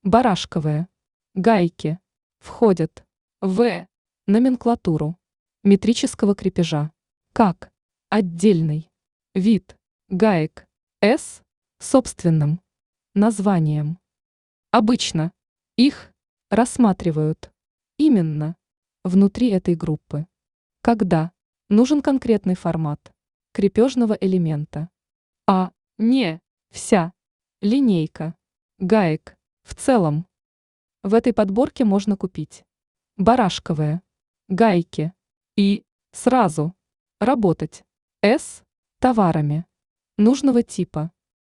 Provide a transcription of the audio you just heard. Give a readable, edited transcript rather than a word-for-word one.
Барашковые гайки входят в номенклатуру метрического крепежа как отдельный вид гаек с собственным названием. Обычно их рассматривают именно внутри этой группы, когда нужен конкретный формат крепежного элемента, а не вся линейка гаек в целом. В этой подборке можно купить барашковые гайки и сразу работать с товарами нужного типа.